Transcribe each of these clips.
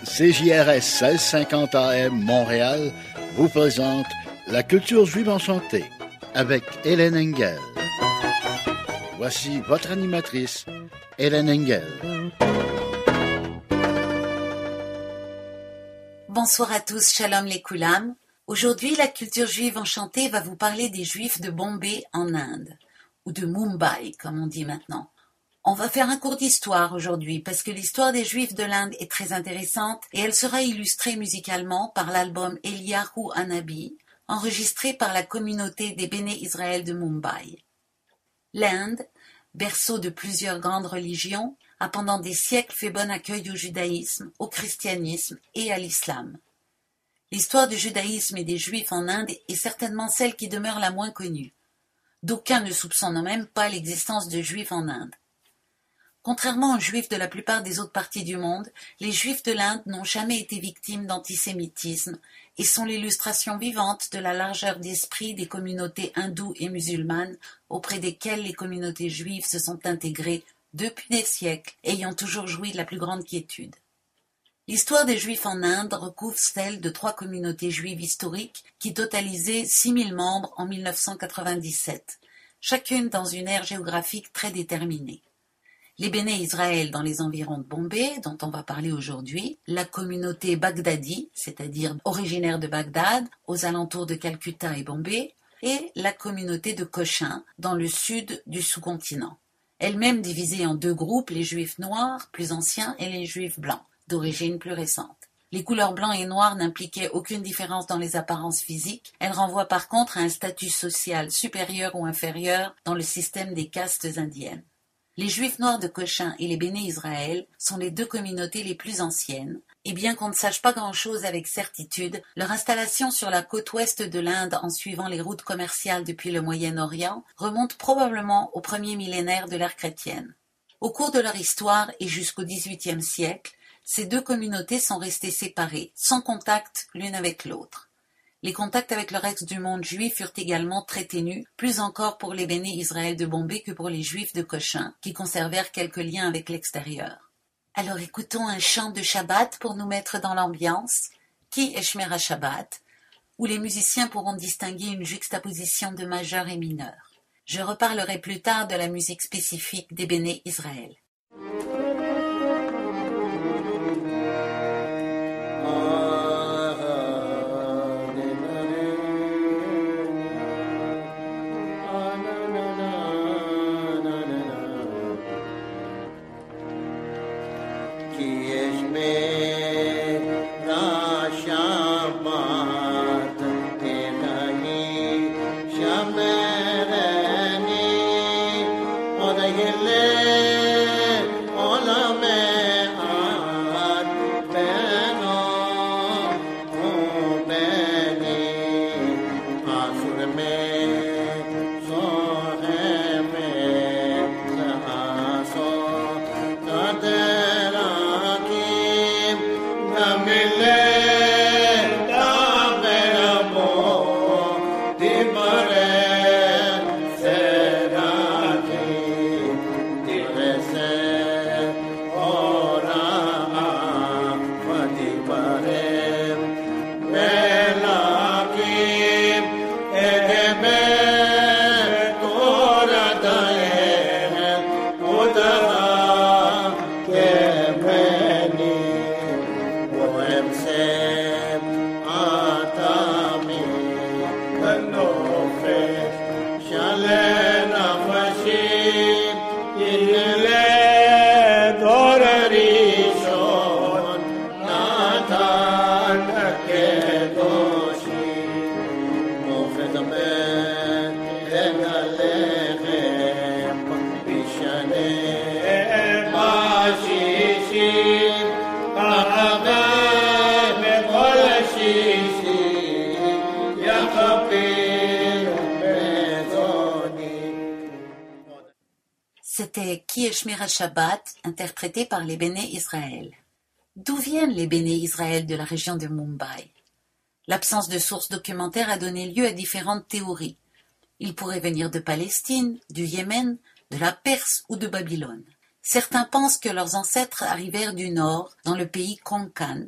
CJRS 1650 AM Montréal vous présente La culture juive enchantée avec Hélène Engel. Voici votre animatrice, Hélène Engel. Bonsoir à tous, shalom les koulam. Aujourd'hui, la culture juive enchantée va vous parler des Juifs de Bombay en Inde, ou de Mumbai comme on dit maintenant. On va faire un cours d'histoire aujourd'hui parce que l'histoire des Juifs de l'Inde est très intéressante et elle sera illustrée musicalement par l'album Eliyahu Hanabi, enregistré par la communauté des Béné Israël de Mumbai. L'Inde, berceau de plusieurs grandes religions, a pendant des siècles fait bon accueil au judaïsme, au christianisme et à l'islam. L'histoire du judaïsme et des Juifs en Inde est certainement celle qui demeure la moins connue. D'aucuns ne soupçonnent même pas l'existence de Juifs en Inde. Contrairement aux Juifs de la plupart des autres parties du monde, les Juifs de l'Inde n'ont jamais été victimes d'antisémitisme et sont l'illustration vivante de la largeur d'esprit des communautés hindoues et musulmanes auprès desquelles les communautés juives se sont intégrées depuis des siècles, ayant toujours joui de la plus grande quiétude. L'histoire des Juifs en Inde recouvre celle de 3 communautés juives historiques qui totalisaient 6000 membres en 1997, chacune dans une aire géographique très déterminée. Les Béné Israël dans les environs de Bombay, dont on va parler aujourd'hui, la communauté Baghdadi, c'est-à-dire originaire de Bagdad, aux alentours de Calcutta et Bombay, et la communauté de Cochin, dans le sud du sous-continent. Elle-même divisée en 2 groupes, les Juifs noirs, plus anciens, et les Juifs blancs, d'origine plus récente. Les couleurs blanc et noir n'impliquaient aucune différence dans les apparences physiques, elles renvoient par contre à un statut social supérieur ou inférieur dans le système des castes indiennes. Les Juifs noirs de Cochin et les Béné Israël sont les 2 communautés les plus anciennes, et bien qu'on ne sache pas grand-chose avec certitude, leur installation sur la côte ouest de l'Inde en suivant les routes commerciales depuis le Moyen-Orient remonte probablement au premier millénaire de l'ère chrétienne. Au cours de leur histoire et jusqu'au XVIIIe siècle, ces 2 communautés sont restées séparées, sans contact l'une avec l'autre. Les contacts avec le reste du monde juif furent également très ténus, plus encore pour les Béné Israël de Bombay que pour les Juifs de Cochin, qui conservèrent quelques liens avec l'extérieur. Alors écoutons un chant de Shabbat pour nous mettre dans l'ambiance, Ki Eshmera Shabbat, où les musiciens pourront distinguer une juxtaposition de majeur et mineur. Je reparlerai plus tard de la musique spécifique des Béné Israël. C'était Ki Eshmera Shabbat, interprété par les Béné Israël. D'où viennent les Béné Israël de la région de Mumbai? L'absence de sources documentaires a donné lieu à différentes théories. Ils pourraient venir de Palestine, du Yémen, de la Perse ou de Babylone. Certains pensent que leurs ancêtres arrivèrent du nord, dans le pays Konkan,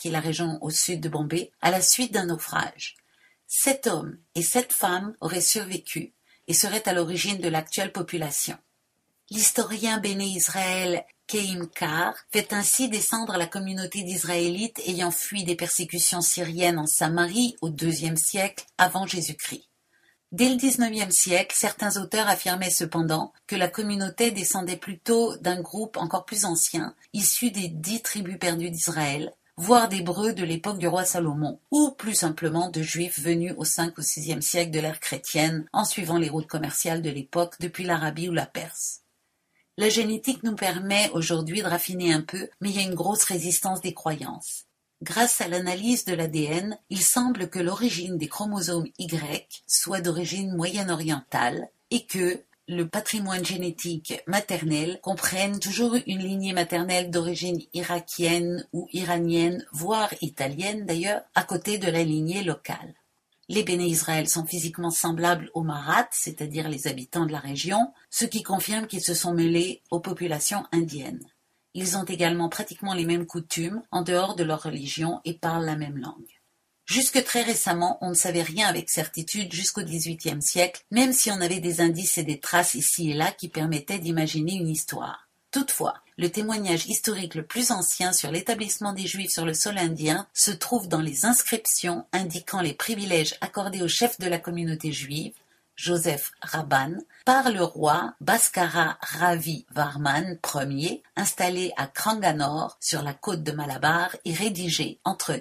qui est la région au sud de Bombay, à la suite d'un naufrage. 7 hommes et 7 femmes auraient survécu et seraient à l'origine de l'actuelle population. L'historien Béné Israël Keim Kar fait ainsi descendre la communauté d'Israélites ayant fui des persécutions syriennes en Samarie au IIe siècle avant Jésus-Christ. Dès le XIXe siècle, certains auteurs affirmaient cependant que la communauté descendait plutôt d'un groupe encore plus ancien, issu des 10 tribus perdues d'Israël, voire d'Hébreux de l'époque du roi Salomon, ou plus simplement de Juifs venus au 5 ou 6e siècle de l'ère chrétienne, en suivant les routes commerciales de l'époque depuis l'Arabie ou la Perse. La génétique nous permet aujourd'hui de raffiner un peu, mais il y a une grosse résistance des croyances. Grâce à l'analyse de l'ADN, il semble que l'origine des chromosomes Y soit d'origine moyen-orientale et que le patrimoine génétique maternel comprenne toujours une lignée maternelle d'origine irakienne ou iranienne, voire italienne d'ailleurs, à côté de la lignée locale. Les Béné Israël sont physiquement semblables aux Maraths, c'est-à-dire les habitants de la région, ce qui confirme qu'ils se sont mêlés aux populations indiennes. Ils ont également pratiquement les mêmes coutumes en dehors de leur religion et parlent la même langue. Jusque très récemment, on ne savait rien avec certitude jusqu'au XVIIIe siècle, même si on avait des indices et des traces ici et là qui permettaient d'imaginer une histoire. Toutefois, le témoignage historique le plus ancien sur l'établissement des Juifs sur le sol indien se trouve dans les inscriptions indiquant les privilèges accordés aux chefs de la communauté juive, Joseph Rabban, par le roi Bhaskara Ravi Varman Ier, installé à Cranganore, sur la côte de Malabar, et rédigé entre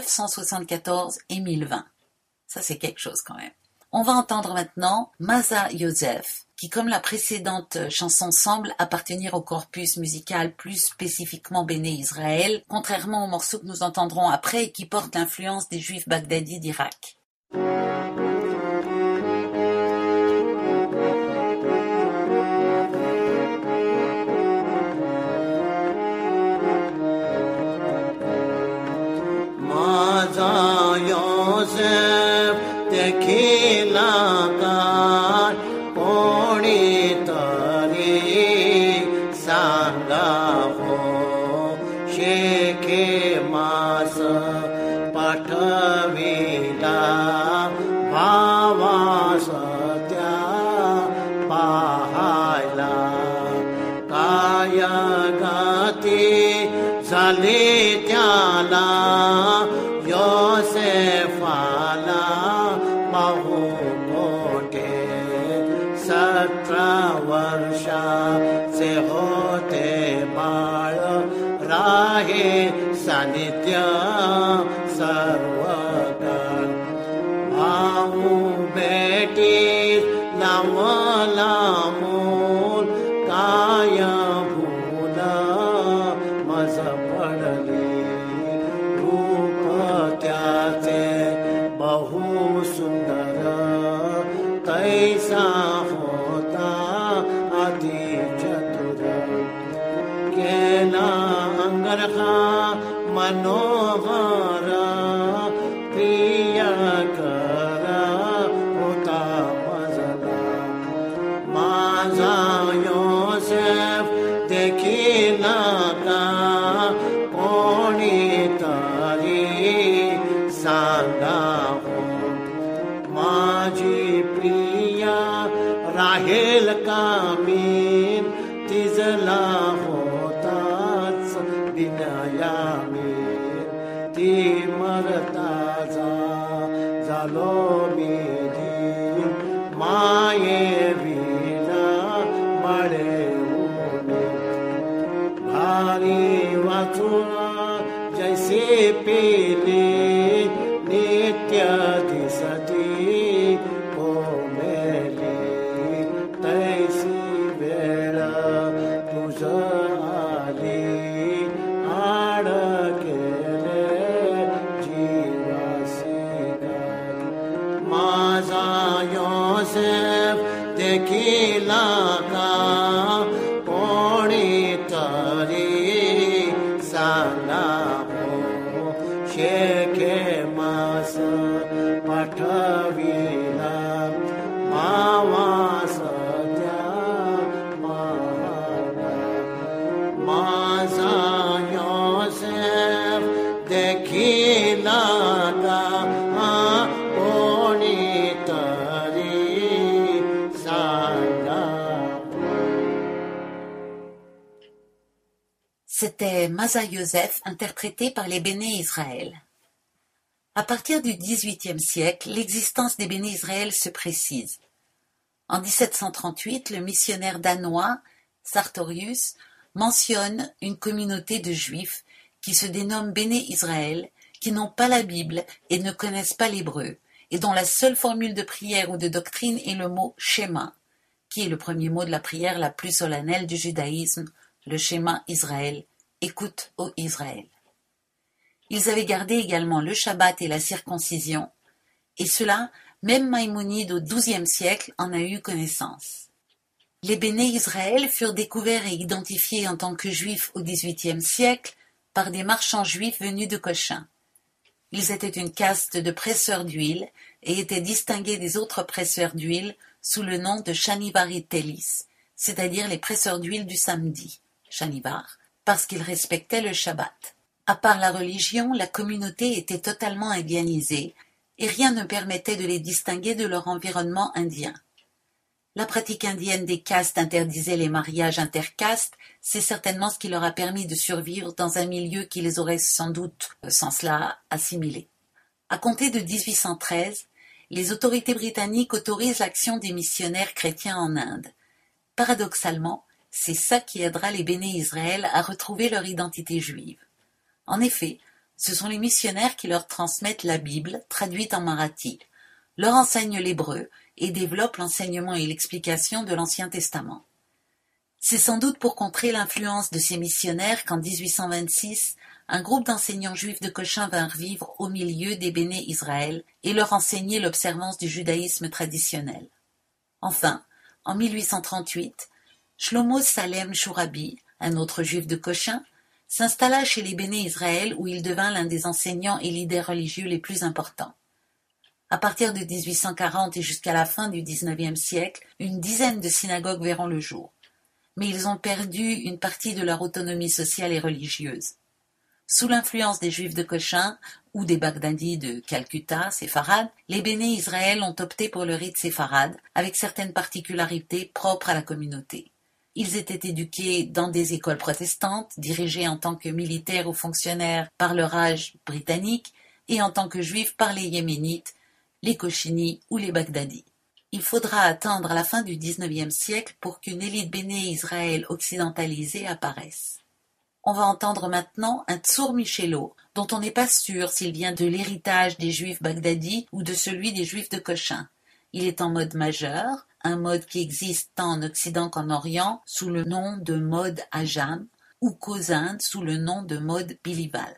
974 et 1020. Ça, c'est quelque chose quand même. On va entendre maintenant Masa Yosef, qui, comme la précédente chanson, semble appartenir au corpus musical plus spécifiquement Béné Israël, contrairement aux morceaux que nous entendrons après et qui portent l'influence des Juifs baghdadis d'Irak. Maza Yosef, the king. C'était Masa Yosef interprété par les Béné Israël. À partir du XVIIIe siècle, l'existence des Béné Israël se précise. En 1738, le missionnaire danois Sartorius mentionne une communauté de Juifs qui se dénomment Béné Israël, qui n'ont pas la Bible et ne connaissent pas l'hébreu, et dont la seule formule de prière ou de doctrine est le mot Shema, qui est le premier mot de la prière la plus solennelle du judaïsme, le Shema Israël, écoute, ô Israël. Ils avaient gardé également le Shabbat et la circoncision, et cela, même Maïmonide au XIIe siècle en a eu connaissance. Les Béné Israël furent découverts et identifiés en tant que juifs au XVIIIe siècle par des marchands juifs venus de Cochin. Ils étaient une caste de presseurs d'huile et étaient distingués des autres presseurs d'huile sous le nom de Shanivari Telis, c'est-à-dire les presseurs d'huile du samedi, Shanivar, parce qu'ils respectaient le Shabbat. À part la religion, la communauté était totalement indianisée et rien ne permettait de les distinguer de leur environnement indien. La pratique indienne des castes interdisait les mariages intercastes, c'est certainement ce qui leur a permis de survivre dans un milieu qui les aurait sans doute, sans cela, assimilés. À compter de 1813, les autorités britanniques autorisent l'action des missionnaires chrétiens en Inde. Paradoxalement, c'est ça qui aidera les Béné Israël à retrouver leur identité juive. En effet, ce sont les missionnaires qui leur transmettent la Bible, traduite en marathi, leur enseignent l'hébreu et développent l'enseignement et l'explication de l'Ancien Testament. C'est sans doute pour contrer l'influence de ces missionnaires qu'en 1826, un groupe d'enseignants juifs de Cochin vinrent vivre au milieu des Béné Israël et leur enseigner l'observance du judaïsme traditionnel. Enfin, en 1838, Shlomo Salem Shourabi, un autre juif de Cochin, s'installa chez les Béné Israël où il devint l'un des enseignants et leaders religieux les plus importants. À partir de 1840 et jusqu'à la fin du XIXe siècle, une dizaine de synagogues verront le jour. Mais ils ont perdu une partie de leur autonomie sociale et religieuse. Sous l'influence des Juifs de Cochin ou des Bagdadis de Calcutta, séfarades, les Béné Israël ont opté pour le rite séfarade, avec certaines particularités propres à la communauté. Ils étaient éduqués dans des écoles protestantes, dirigées en tant que militaires ou fonctionnaires par le Raj britannique et en tant que juifs par les Yéménites, les Cochinis ou les Bagdadis. Il faudra attendre la fin du XIXe siècle pour qu'une élite Béné Israël occidentalisée apparaisse. On va entendre maintenant un Tsour Michelot, dont on n'est pas sûr s'il vient de l'héritage des Juifs bagdadis ou de celui des Juifs de Cochin. Il est en mode majeur, un mode qui existe tant en Occident qu'en Orient sous le nom de mode Ajam, ou qu'aux Indes sous le nom de mode Bilival.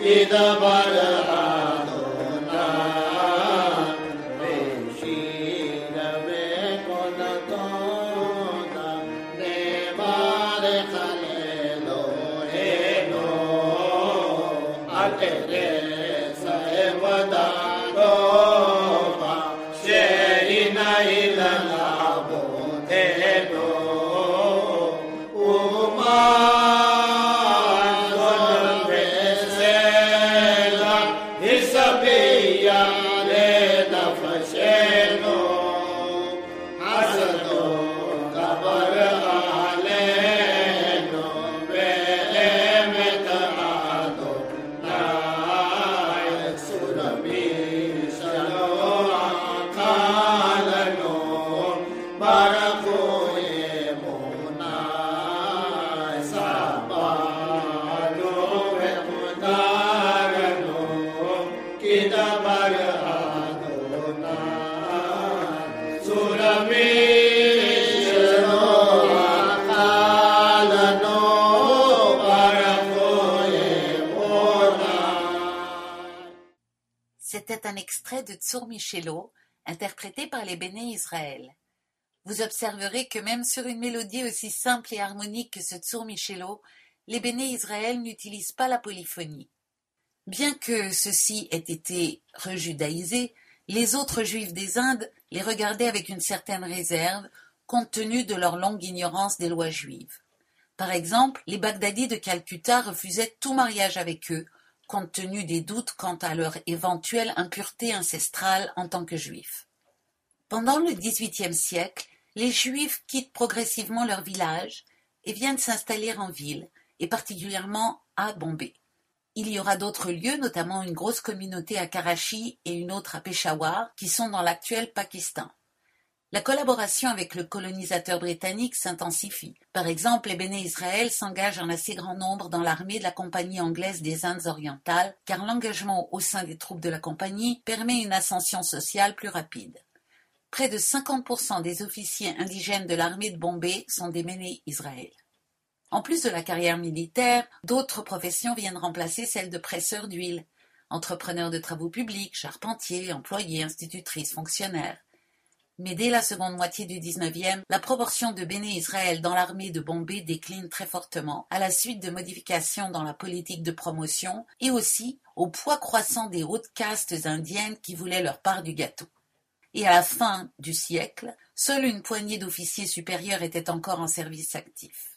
C'était un extrait de Tsur Michelot, interprété par les Béné Israël. Vous observerez que même sur une mélodie aussi simple et harmonique que ce Tsur Michelot, les Béné Israël n'utilisent pas la polyphonie. Bien que ceux-ci aient été rejudaïsés, les autres juifs des Indes les regardaient avec une certaine réserve, compte tenu de leur longue ignorance des lois juives. Par exemple, les Bagdadis de Calcutta refusaient tout mariage avec eux, compte tenu des doutes quant à leur éventuelle impureté ancestrale en tant que juifs. Pendant le XVIIIe siècle, les Juifs quittent progressivement leur village et viennent s'installer en ville, et particulièrement à Bombay. Il y aura d'autres lieux, notamment une grosse communauté à Karachi et une autre à Peshawar, qui sont dans l'actuel Pakistan. La collaboration avec le colonisateur britannique s'intensifie. Par exemple, les Béné Israël s'engagent en assez grand nombre dans l'armée de la Compagnie anglaise des Indes orientales, car l'engagement au sein des troupes de la compagnie permet une ascension sociale plus rapide. Près de 50% des officiers indigènes de l'armée de Bombay sont des Béné Israël. En plus de la carrière militaire, d'autres professions viennent remplacer celle de presseur d'huile. Entrepreneurs de travaux publics, charpentiers, employés, institutrices, fonctionnaires. Mais dès la seconde moitié du XIXe, la proportion de Béné Israël dans l'armée de Bombay décline très fortement, à la suite de modifications dans la politique de promotion et aussi au poids croissant des hautes castes indiennes qui voulaient leur part du gâteau. Et à la fin du siècle, seule une poignée d'officiers supérieurs étaient encore en service actif.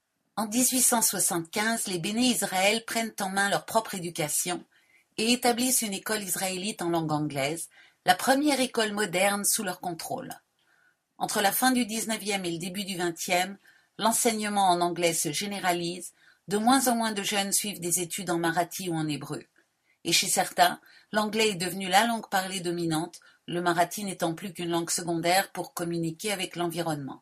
En 1875, les Béné Israël prennent en main leur propre éducation et établissent une école israélite en langue anglaise, la première école moderne sous leur contrôle. Entre la fin du XIXe et le début du XXe, l'enseignement en anglais se généralise, de moins en moins de jeunes suivent des études en marathi ou en hébreu. Et chez certains, l'anglais est devenu la langue parlée dominante, le marathi n'étant plus qu'une langue secondaire pour communiquer avec l'environnement.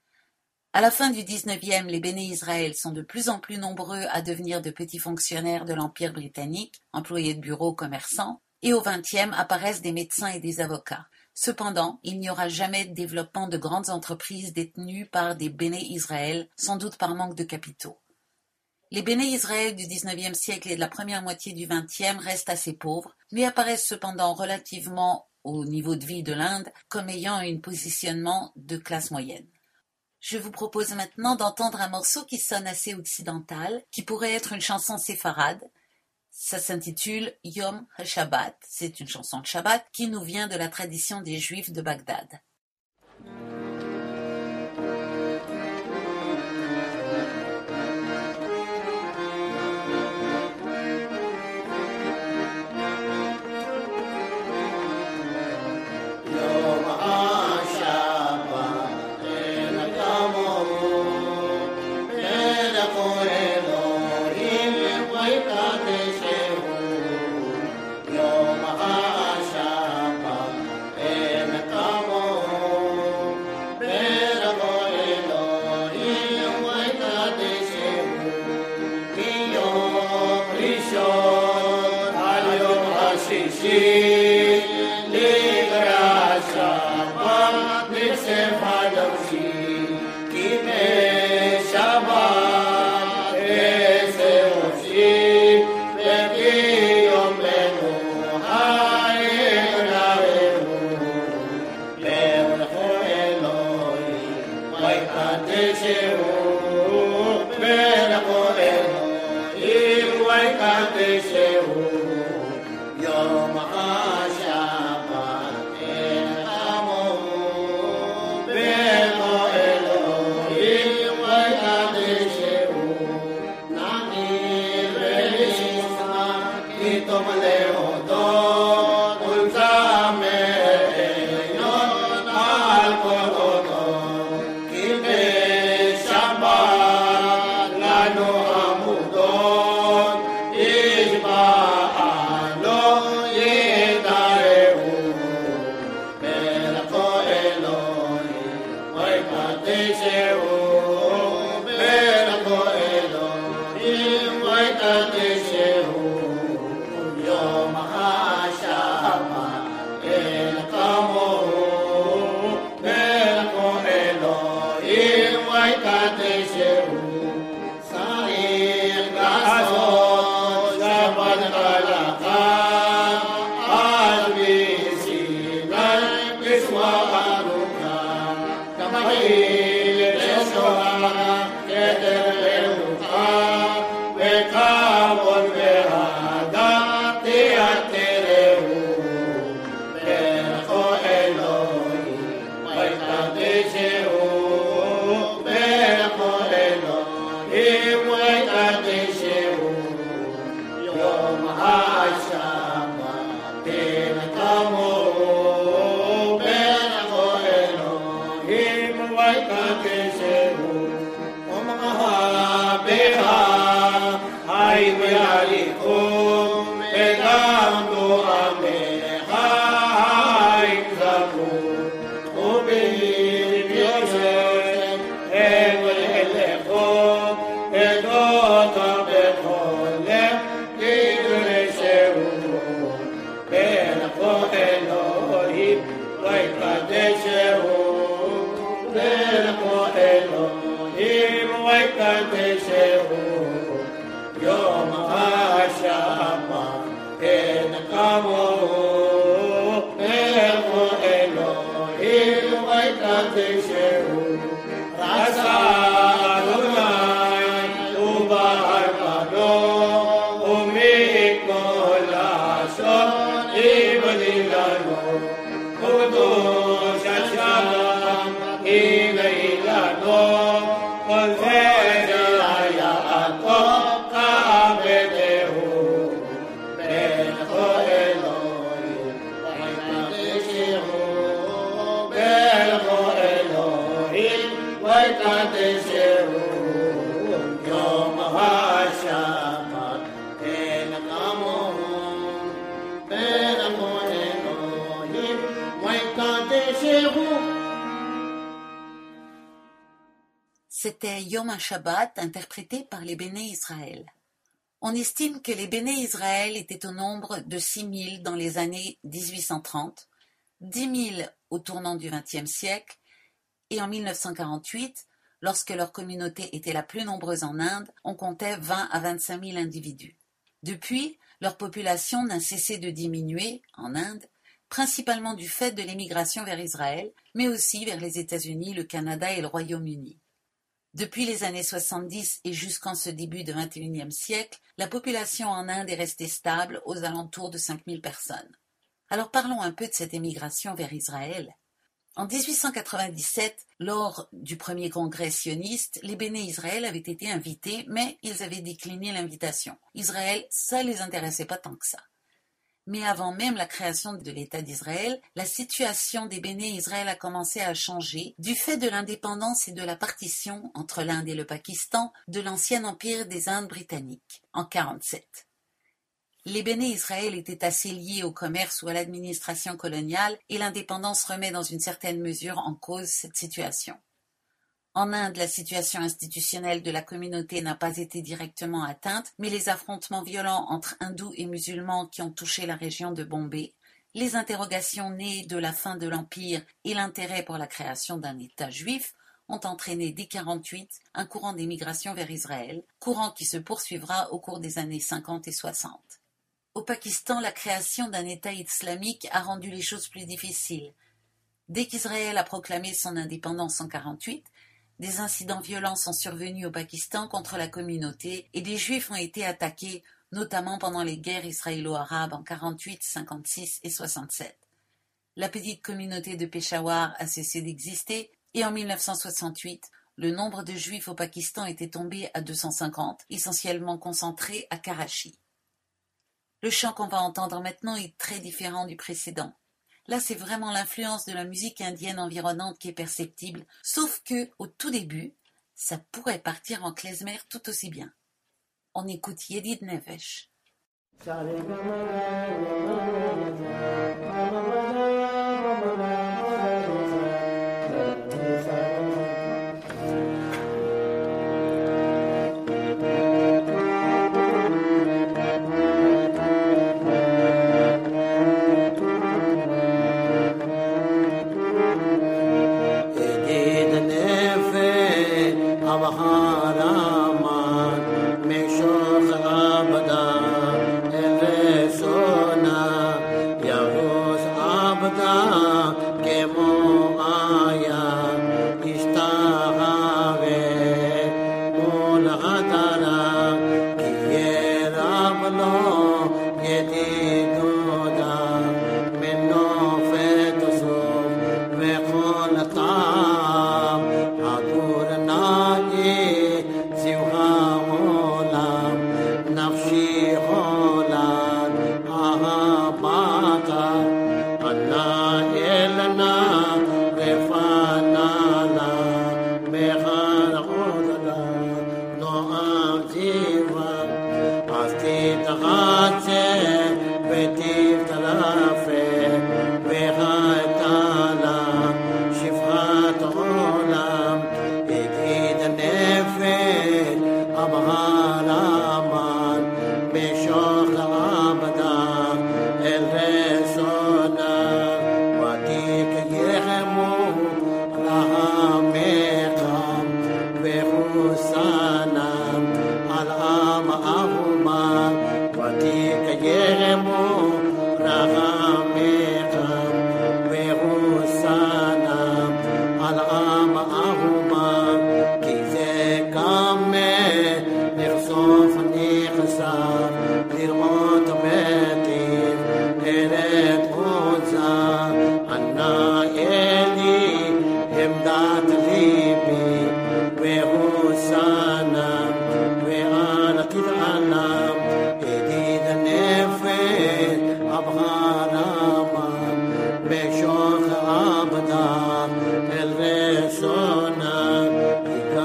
À la fin du XIXe, les Béné Israël sont de plus en plus nombreux à devenir de petits fonctionnaires de l'Empire britannique, employés de bureaux, commerçants, et au XXe apparaissent des médecins et des avocats. Cependant, il n'y aura jamais de développement de grandes entreprises détenues par des Béné Israël, sans doute par manque de capitaux. Les Béné Israël du XIXe siècle et de la première moitié du XXe restent assez pauvres, mais apparaissent cependant relativement au niveau de vie de l'Inde comme ayant un positionnement de classe moyenne. Je vous propose maintenant d'entendre un morceau qui sonne assez occidental, qui pourrait être une chanson séfarade. Ça s'intitule Yom HaShabbat. C'est une chanson de Shabbat qui nous vient de la tradition des Juifs de Bagdad. Shabbat, était Yom HaShabbat interprété par les Béné Israël. On estime que les Béné Israël étaient au nombre de 6 000 dans les années 1830, 10 000 au tournant du XXe siècle, et en 1948, lorsque leur communauté était la plus nombreuse en Inde, on comptait 20 à 25 000 individus. Depuis, leur population n'a cessé de diminuer en Inde, principalement du fait de l'émigration vers Israël, mais aussi vers les États-Unis, le Canada et le Royaume-Uni. Depuis les années 70 et jusqu'en ce début du XXIe siècle, la population en Inde est restée stable aux alentours de 5 000 personnes. Alors parlons un peu de cette émigration vers Israël. En 1897, lors du premier congrès sioniste, les Béné Israël avaient été invités, mais ils avaient décliné l'invitation. Israël, ça les intéressait pas tant que ça. Mais avant même la création de l'État d'Israël, la situation des Béné Israël a commencé à changer du fait de l'indépendance et de la partition entre l'Inde et le Pakistan de l'ancien empire des Indes britanniques, en 1947. Les Béné Israël étaient assez liés au commerce ou à l'administration coloniale et l'indépendance remet dans une certaine mesure en cause cette situation. En Inde, la situation institutionnelle de la communauté n'a pas été directement atteinte, mais les affrontements violents entre hindous et musulmans qui ont touché la région de Bombay, les interrogations nées de la fin de l'Empire et l'intérêt pour la création d'un État juif ont entraîné dès 1948 un courant d'émigration vers Israël, courant qui se poursuivra au cours des années 50 et 60. Au Pakistan, la création d'un État islamique a rendu les choses plus difficiles. Dès qu'Israël a proclamé son indépendance en 1948, des incidents violents sont survenus au Pakistan contre la communauté et des Juifs ont été attaqués, notamment pendant les guerres israélo-arabes en 1948, 1956 et 1967. La petite communauté de Peshawar a cessé d'exister et en 1968, le nombre de Juifs au Pakistan était tombé à 250, essentiellement concentrés à Karachi. Le chant qu'on va entendre maintenant est très différent du précédent. Là, c'est vraiment l'influence de la musique indienne environnante qui est perceptible, sauf que, au tout début, ça pourrait partir en klezmer tout aussi bien. On écoute Yedid Nefesh.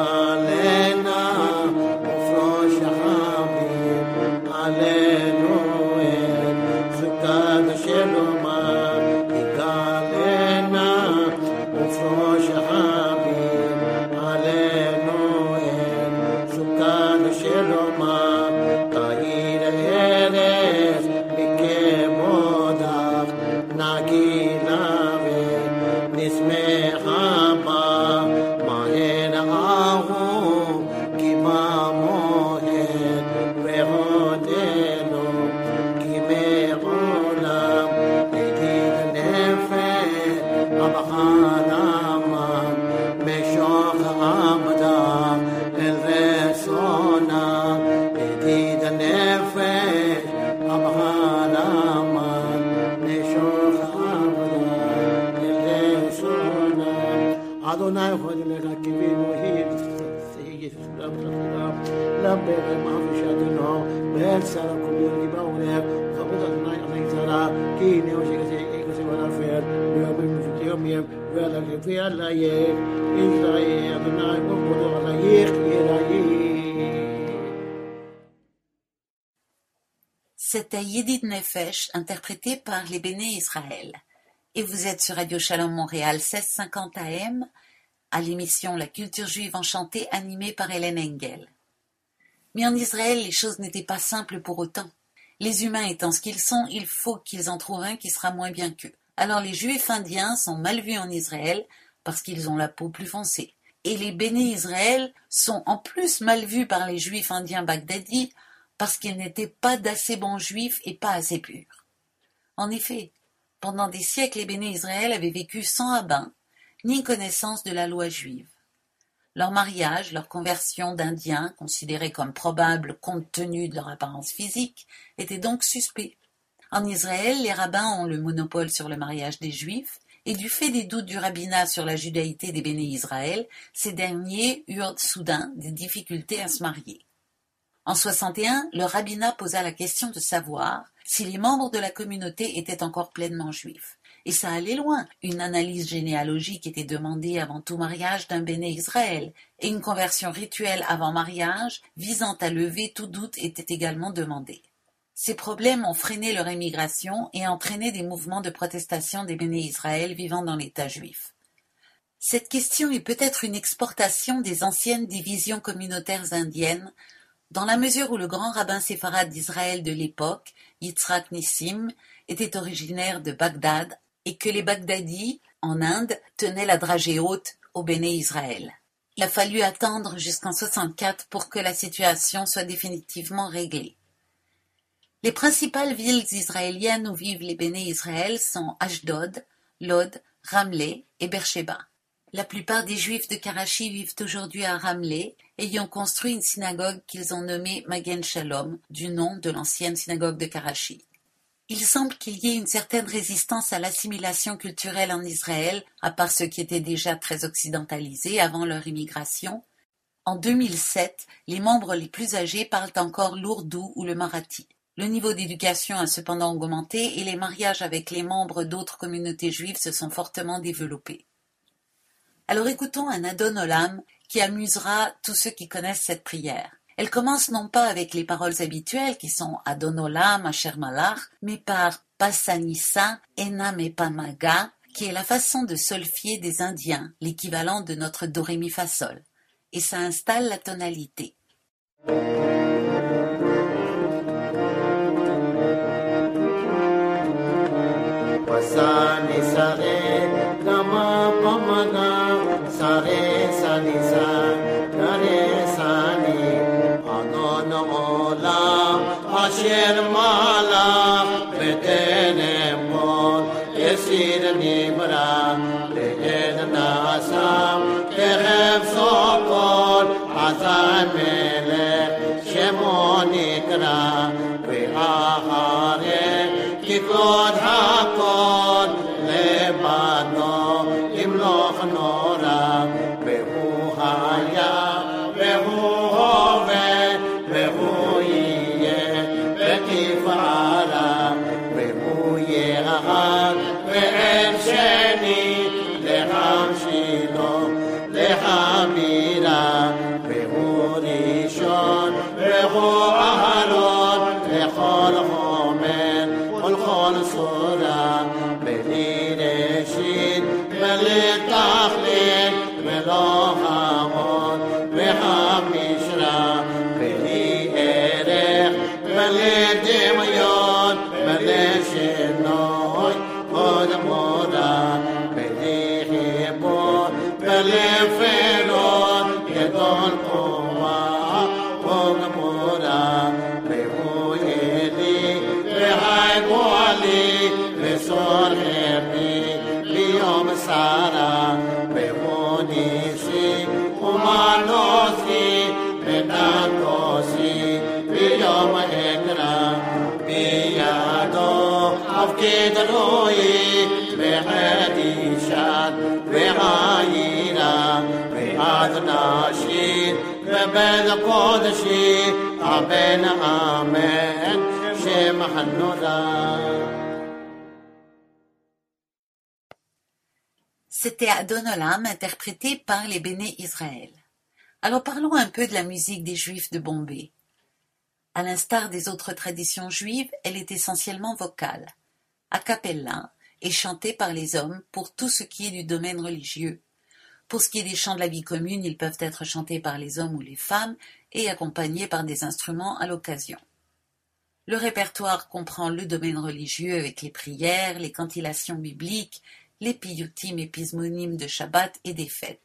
Hallelujah. C'était Yedid Nefesh, interprété par les Béné Israël. Et vous êtes sur Radio Shalom Montréal 1650 AM, à l'émission La culture juive enchantée, animée par Hélène Engel. Mais en Israël, les choses n'étaient pas simples pour autant. Les humains étant ce qu'ils sont, il faut qu'ils en trouvent un qui sera moins bien qu'eux. Alors les Juifs indiens sont mal vus en Israël parce qu'ils ont la peau plus foncée. Et les Béné Israël sont en plus mal vus par les Juifs indiens baghdadis parce qu'ils n'étaient pas d'assez bons Juifs et pas assez purs. En effet, pendant des siècles, les Béné Israël avaient vécu sans rabbin, ni connaissance de la loi juive. Leur mariage, leur conversion d'Indiens, considérés comme probables compte tenu de leur apparence physique, étaient donc suspects. En Israël, les rabbins ont le monopole sur le mariage des Juifs, et du fait des doutes du rabbinat sur la judaïté des Béné Israël, ces derniers eurent soudain des difficultés à se marier. En 61, le rabbinat posa la question de savoir si les membres de la communauté étaient encore pleinement juifs. Et ça allait loin. Une analyse généalogique était demandée avant tout mariage d'un Béné Israël, et une conversion rituelle avant mariage, visant à lever tout doute, était également demandée. Ces problèmes ont freiné leur émigration et entraîné des mouvements de protestation des Béné Israël vivant dans l'État juif. Cette question est peut-être une exportation des anciennes divisions communautaires indiennes, dans la mesure où le grand rabbin séfarade d'Israël de l'époque, Yitzhak Nissim, était originaire de Bagdad et que les Bagdadis, en Inde, tenaient la dragée haute au Béné Israël. Il a fallu attendre jusqu'en 64 pour que la situation soit définitivement réglée. Les principales villes israéliennes où vivent les Béné Israël sont Ashdod, Lod, Ramleh et Beersheba. La plupart des Juifs de Karachi vivent aujourd'hui à Ramleh et y ont construit une synagogue qu'ils ont nommée Magen Shalom, du nom de l'ancienne synagogue de Karachi. Il semble qu'il y ait une certaine résistance à l'assimilation culturelle en Israël, à part ceux qui étaient déjà très occidentalisés avant leur immigration. En 2007, les membres les plus âgés parlent encore l'ourdou ou le marathi. Le niveau d'éducation a cependant augmenté et les mariages avec les membres d'autres communautés juives se sont fortement développés. Alors écoutons un Adon Olam qui amusera tous ceux qui connaissent cette prière. Elle commence non pas avec les paroles habituelles qui sont Adon Olam, Asher Malach, mais par Pasanissa, Enam et Pamaga, qui est la façon de solfier des Indiens, l'équivalent de notre Do Ré Mi Fa Sol. Et ça installe la tonalité. Sare sani sa, dare sani, Adon Olam, Asher Malach, Betenem Kol, Yesir Nibra, Le'ed Nasam, Terev Sokol, Hazan Melech, Shemo Nikra, Ve'achare, Kikod HaKol, Lebano, Imloch Nora, Ve'hu Haya, Ve'hu Hove, Ve'hu Yeh, Ve'tifara, Ve'hu Yehad, Ve'en Sheni, Leham Shilo, Lehamira, Ve'hu Rishon, Ve'hu Aharon, Ve'chol Chomer, Chol Surah, Be'ireshit, Be'letachlit, Ve'lo Hamon, Ve'hamishra, Ve'i كدروي بهدي شاد بعينا بأذنا شيد ببذ قدشي أبن آمين شمح النذار. C'était Adonolam interprété par les Béné Israël. Alors parlons un peu de la musique des Juifs de Bombay. À l'instar des autres traditions juives, elle est essentiellement vocale, a cappella et chantée par les hommes pour tout ce qui est du domaine religieux. Pour ce qui est des chants de la vie commune, ils peuvent être chantés par les hommes ou les femmes et accompagnés par des instruments à l'occasion. Le répertoire comprend le domaine religieux avec les prières, les cantilations bibliques, les piyutim et pismonim de Shabbat et des fêtes.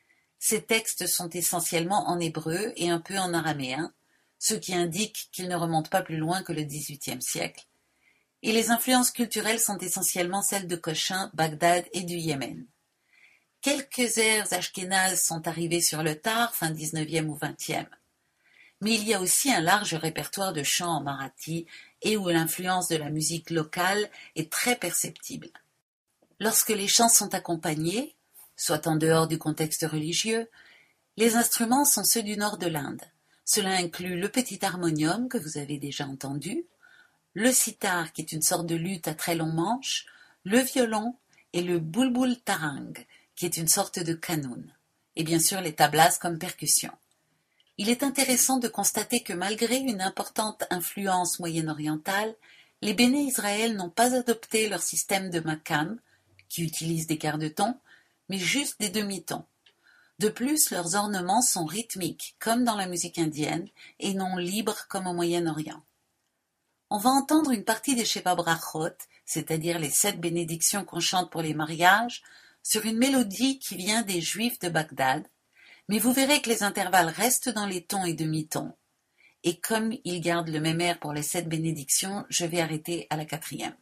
Ces textes sont essentiellement en hébreu et un peu en araméen, ce qui indique qu'ils ne remontent pas plus loin que le XVIIIe siècle. Et les influences culturelles sont essentiellement celles de Cochin, Bagdad et du Yémen. Quelques airs ashkénazes sont arrivés sur le tard, fin XIXe ou XXe. Mais il y a aussi un large répertoire de chants en marathi et où l'influence de la musique locale est très perceptible. Lorsque les chants sont accompagnés, soit en dehors du contexte religieux, les instruments sont ceux du nord de l'Inde. Cela inclut le petit harmonium que vous avez déjà entendu, le sitar qui est une sorte de luth à très long manche, le violon et le bulbul tarang qui est une sorte de kanoun, et bien sûr les tablas comme percussion. Il est intéressant de constater que malgré une importante influence moyen-orientale, les Béné Israël n'ont pas adopté leur système de makam, qui utilise des quarts de ton, mais juste des demi-tons. De plus, leurs ornements sont rythmiques, comme dans la musique indienne, et non libres comme au Moyen-Orient. On va entendre une partie des Sheva Brachot, c'est-à-dire les 7 bénédictions qu'on chante pour les mariages, sur une mélodie qui vient des Juifs de Bagdad, mais vous verrez que les intervalles restent dans les tons et demi-tons. Et comme ils gardent le même air pour les 7 bénédictions, je vais arrêter à la 4e.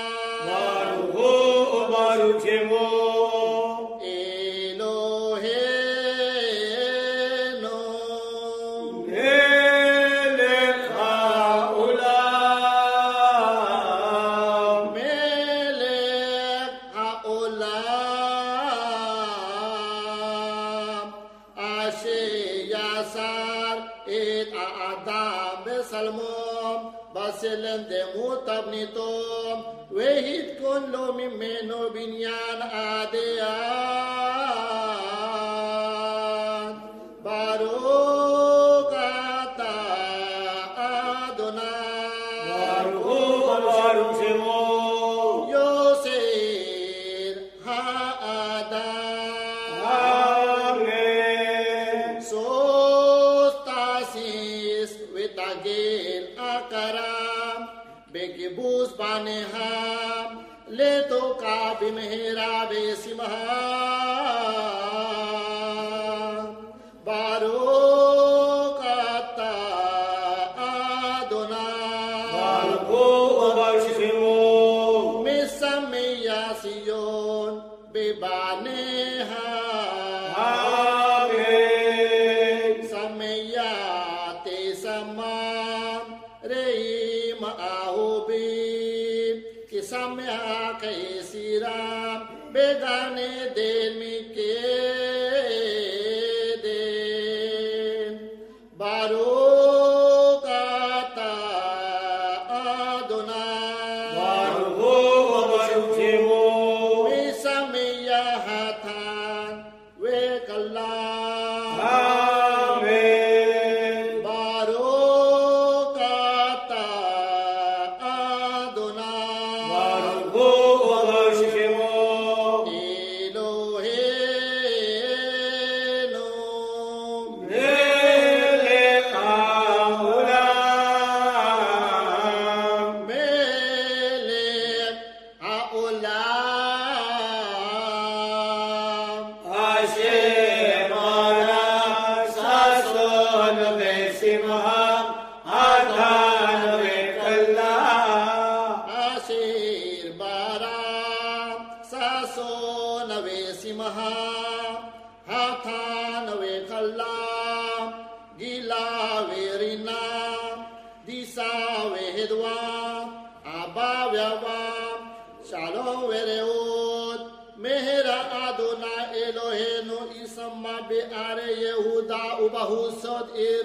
Elohe Salmo, Baselem de Mutabnito, Wehit Kun Lomi Meno Binyan Adean, Baruch Ata Adonai, Baruch Shemo, Yosef Ha'adam, Amen. Sostasis Vitagil Akaram, Bekibus Baneham, Leto Kabimhera Besimaham, Baruch Ata Adonai, Baruch Shemo, Mesameya Sion Bebaneha, Amen. Sameya Te Sama Reim Ahubim Kisameha Kaisiram Begane Del Mikedem Baruch Ata Adonai, Baruch Shemo, Mesameya Hatan Wekalam, Amen. Baruch Ata Adonai, Baruch Shemo, Eloheinu Melech HaOlam, Melech HaOlam, Hashem Arach Sason Vesimha, Hatan Vekala, Asher Baram Sason Vesimha Hatan Vekalam Gila Verina Disa Vehedwam Abba Vyavam Shalom Vereot Mehera Adonai Eloheinu Isma Be'are Yehuda Ubahusot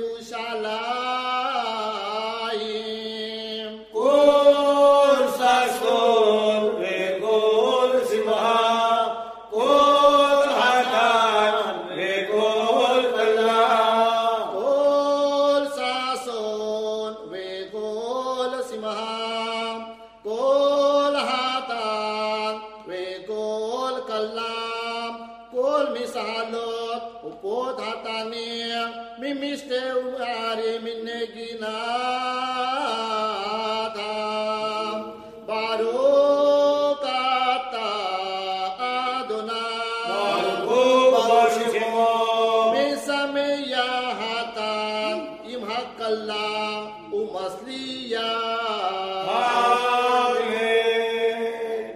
Yerushalayim Kol Sason Vekol Simha, Kol Hatan Vekol Kala, Kol Sason Vekol Simham Kol Hatan Vekol Kalam Kol Misalot Upot Hatanim Mimiste Umari Mineginatam Baruch Ata Adonai, Baruch Shemo, Mesameya Hatan Imhakalla Umasliya. Amen.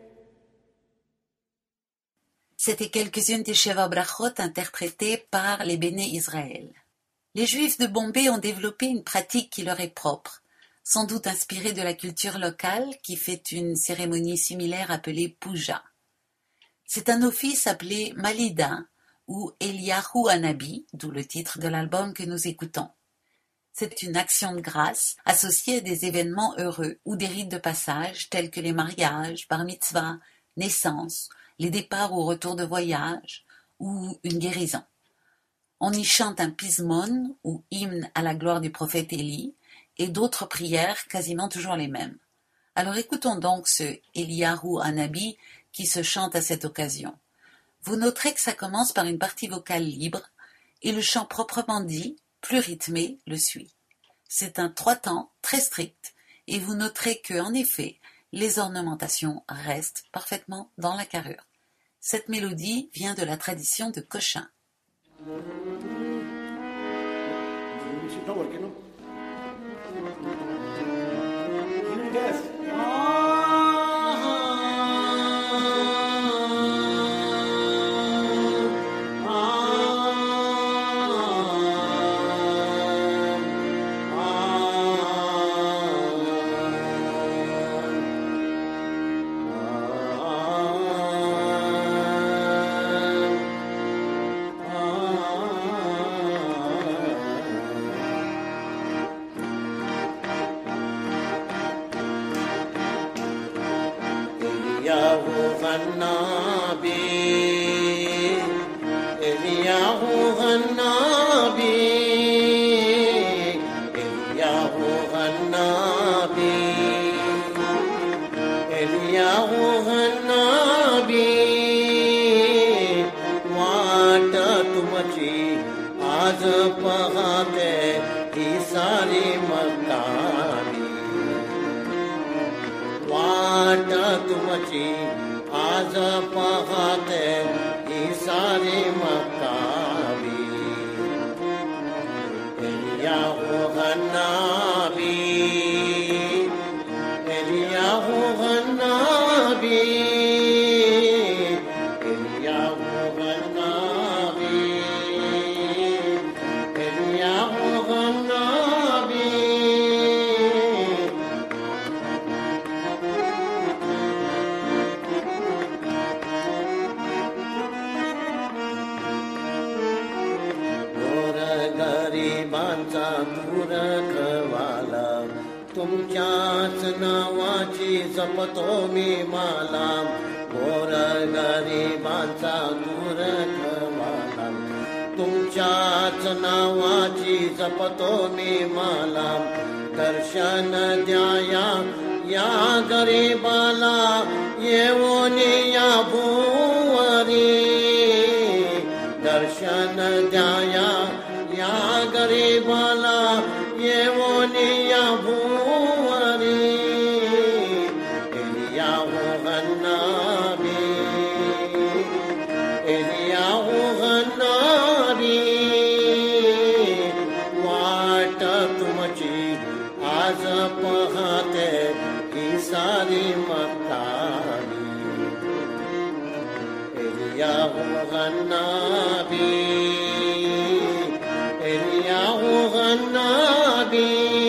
C'était quelques-unes des Sheva Brachot interprétées par les Béné Israël. Les Juifs de Bombay ont développé une pratique qui leur est propre, sans doute inspirée de la culture locale qui fait une cérémonie similaire appelée Puja. C'est un office appelé Malida ou Eliyahu Hanabi, d'où le titre de l'album que nous écoutons. C'est une action de grâce associée à des événements heureux ou des rites de passage tels que les mariages, bar mitzvah, naissances, les départs ou retours de voyage ou une guérison. On y chante un pismon ou hymne à la gloire du prophète Élie et d'autres prières quasiment toujours les mêmes. Alors écoutons donc ce Eliyahu Hanabi qui se chante à cette occasion. Vous noterez que ça commence par une partie vocale libre et le chant proprement dit, plus rythmé, le suit. C'est un 3 temps très strict et vous noterez que, en effet, les ornementations restent parfaitement dans la carrure. Cette mélodie vient de la tradition de Cochin. Eliyahu Hannabi, Eliyahu Hannabi, Eliyahu Hannabi, Eliyahu Hannabi, वाट तुमची आज पाहते ही सारी मकानी, वाट तुमची आज पाहते ही सारी मकानी. Eliyahu Hanavi, Eliyahu Hanavi, Eliyahu Hanavi, Eliyahu Hanavi. गरिबांचा दूर खवाला, तुमच्याच नावाची जपतो मी माला. गोर गरिबांचा दूर खवाला, तुमच्याच नावाची जपतो मी माला. दर्शन द्याया या गरिबाला, येऊन या भुवरी. दर्शन द्याया या गरिबाला, येऊन या भुवरी. एलियाहू हन्नाबी, एलियाहू हन्नाबी, वाट तुमची आज पाहते ही सारी मकानी. Eliyahu Hanavi, Eliyahu Hanavi.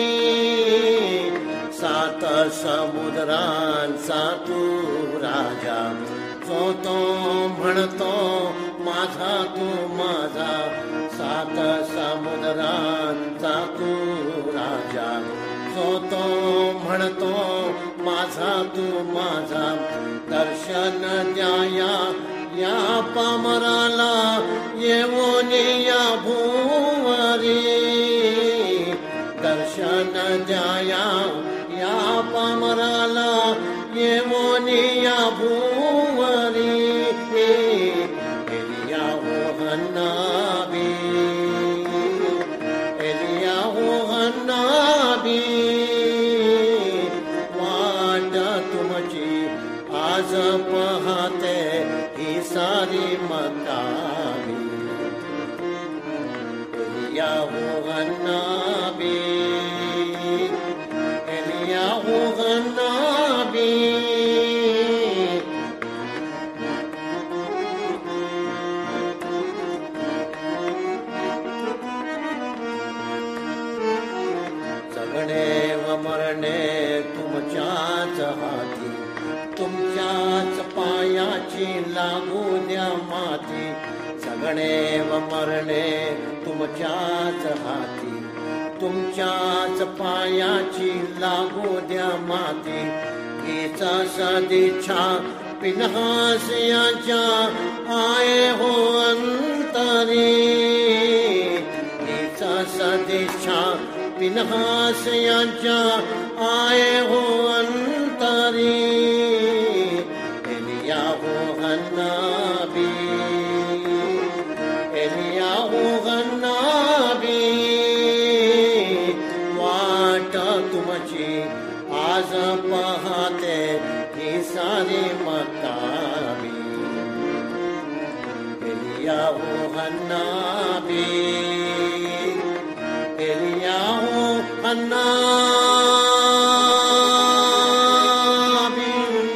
सात समुद्रांचा तू राजा, जो तो म्हणतो माझा तू माझा. सात समुद्रांचा तू राजा, जो तो म्हणतो माझा तू माझा. दर्शन द्याया या पामराला, येऊन या भुवरी. दर्शन द्याया या पामराला, येऊन या भुवरी. एलियाहू हन्नाबी, एलियाहू हन्नाबी, वाट तुमची आज पाहते ही सारी मकानी. Eliyahu Hanavi, Eliyahu Hanavi. जगणे व मरणे तुमच्याच हाती, तुमच्याच पायाची लागू द्या माती. जगणे व मरणे तुमच्याच हाती, तुमच्याच पायाची लागू द्या माती. हीच सदिच्छा पिन्हास याच्या आये हो अंतरी. हीच सदिच्छा पिन्हास याच्या आये हो अंतरी. एलियाहू हन्नाबी, एलियाहू हन्नाबी, वाट तुमची आज पाहते ही सारी मकानी. Eliyahu Hanavi, Eliyahu Hanavi.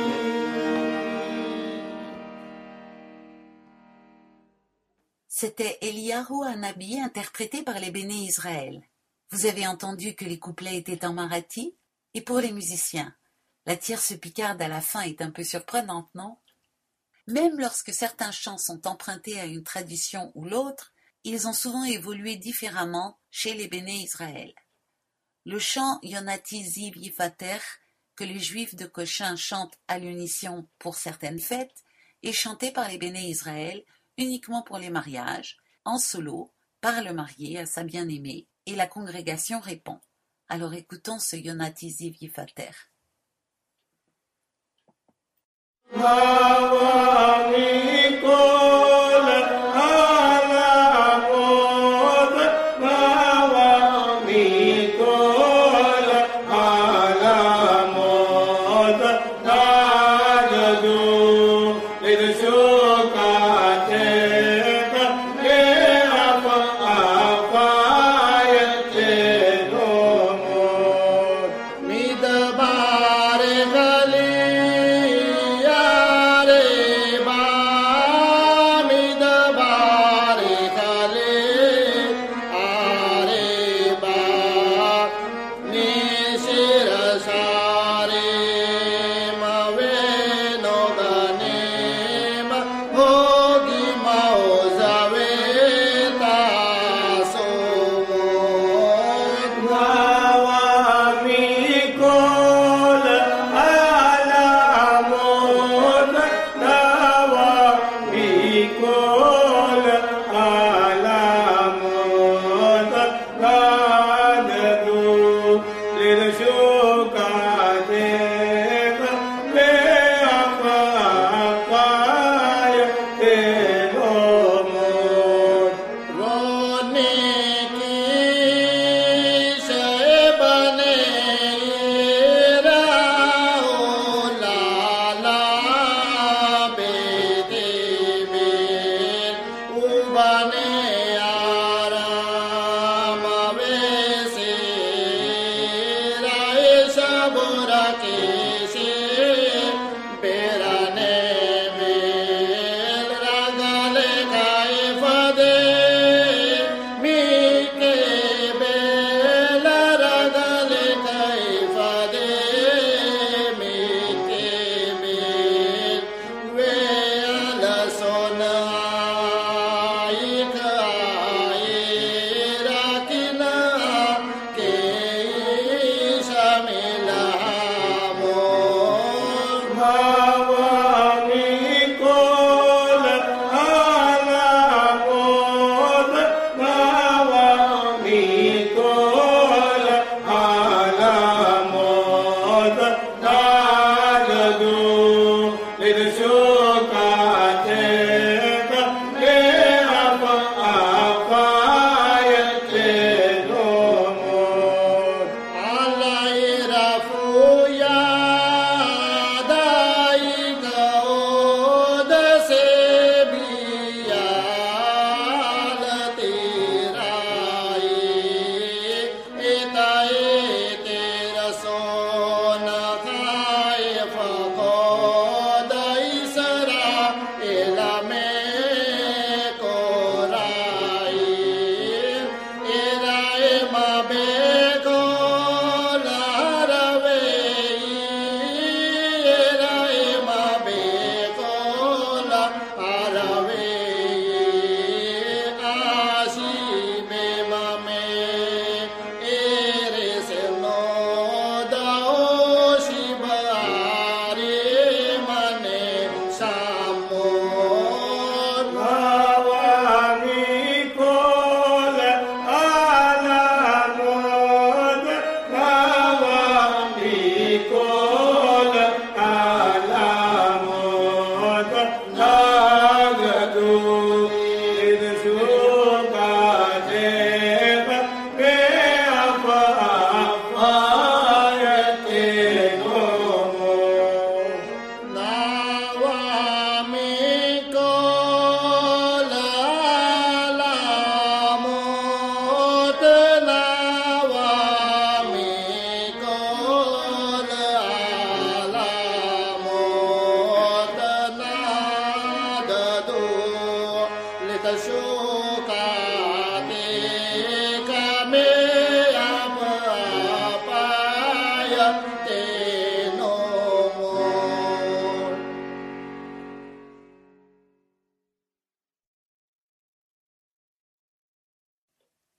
C'était Eliyahu Hanabi interprété par les Béné Israël. Vous avez entendu que les couplets étaient en marathi. Et pour les musiciens, la tierce picarde à la fin est un peu surprenante, non? Même lorsque certains chants sont empruntés à une tradition ou l'autre, ils ont souvent évolué différemment chez les Béné Israël. Le chant Yonati Ziv Yifater que les Juifs de Cochin chantent à l'unisson pour certaines fêtes est chanté par les Béné Israël uniquement pour les mariages, en solo, par le marié à sa bien-aimée, et la congrégation répond. Alors écoutons ce Yonati Ziv Yifater.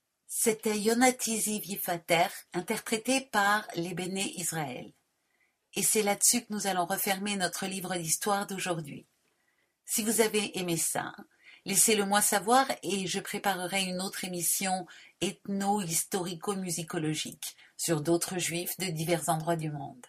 C'était Yonati Ziv Yifater, interprété par les Béné Israël. Et c'est là-dessus que nous allons refermer notre livre d'histoire d'aujourd'hui. Si vous avez aimé ça, laissez-le moi savoir et je préparerai une autre émission ethno-historico-musicologique sur d'autres juifs de divers endroits du monde.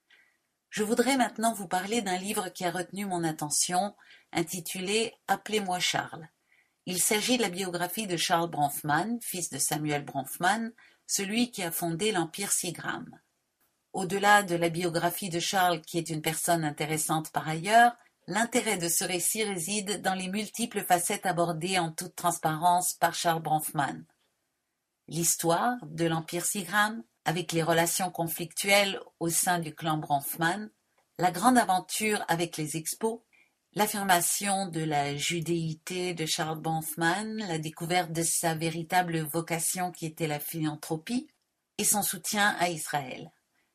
Je voudrais maintenant vous parler d'un livre qui a retenu mon attention, intitulé « Appelez-moi Charles ». Il s'agit de la biographie de Charles Bronfman, fils de Samuel Bronfman, celui qui a fondé l'Empire Seagram. Au-delà de la biographie de Charles, qui est une personne intéressante par ailleurs, l'intérêt de ce récit réside dans les multiples facettes abordées en toute transparence par Charles Bronfman. L'histoire de l'Empire Seagram, avec les relations conflictuelles au sein du clan Bronfman, la grande aventure avec les expos, l'affirmation de la judéité de Charles Bronfman, la découverte de sa véritable vocation qui était la philanthropie, et son soutien à Israël.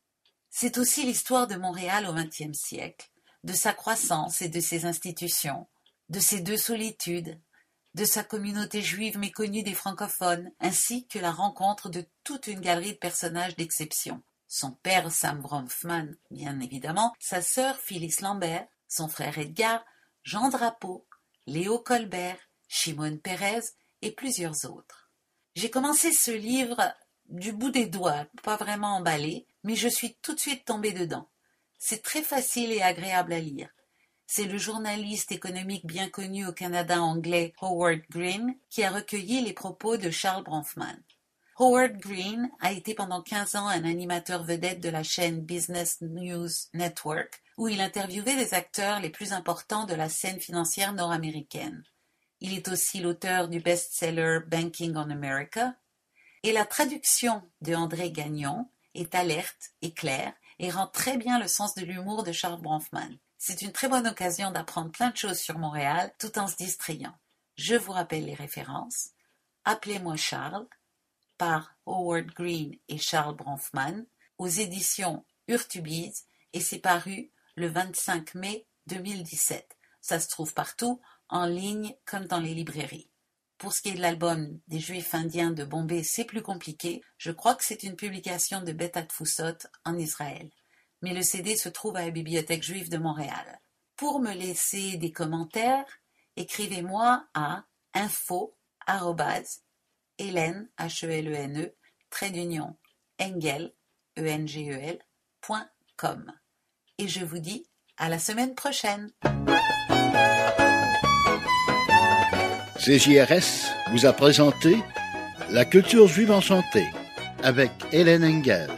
C'est aussi l'histoire de Montréal au XXe siècle, de sa croissance et de ses institutions, de ses deux solitudes, de sa communauté juive méconnue des francophones, ainsi que la rencontre de toute une galerie de personnages d'exception. Son père Sam Bronfman, bien évidemment, sa sœur Phyllis Lambert, son frère Edgar, Jean Drapeau, Léo Colbert, Shimon Peres et plusieurs autres. J'ai commencé ce livre du bout des doigts, pas vraiment emballé, mais je suis tout de suite tombée dedans. C'est très facile et agréable à lire. C'est le journaliste économique bien connu au Canada anglais Howard Green qui a recueilli les propos de Charles Bronfman. Howard Green a été pendant 15 ans un animateur vedette de la chaîne Business News Network où il interviewait les acteurs les plus importants de la scène financière nord-américaine. Il est aussi l'auteur du best-seller Banking on America et la traduction de André Gagnon est alerte et claire et rend très bien le sens de l'humour de Charles Bronfman. C'est une très bonne occasion d'apprendre plein de choses sur Montréal tout en se distrayant. Je vous rappelle les références. Appelez-moi Charles par Howard Green et Charles Bronfman aux éditions Urtubise et c'est paru le 25 mai 2017. Ça se trouve partout, en ligne comme dans les librairies. Pour ce qui est de l'album des Juifs indiens de Bombay, c'est plus compliqué. Je crois que c'est une publication de Bet Atfusot en Israël. Mais le CD se trouve à la Bibliothèque juive de Montréal. Pour me laisser des commentaires, écrivez-moi à info@hélène, H-E-L-E-N-E, Engel, E-N-G-E-L.com. Et je vous dis à la semaine prochaine. CJRS vous a présenté La culture juive enchantée avec Hélène Engel.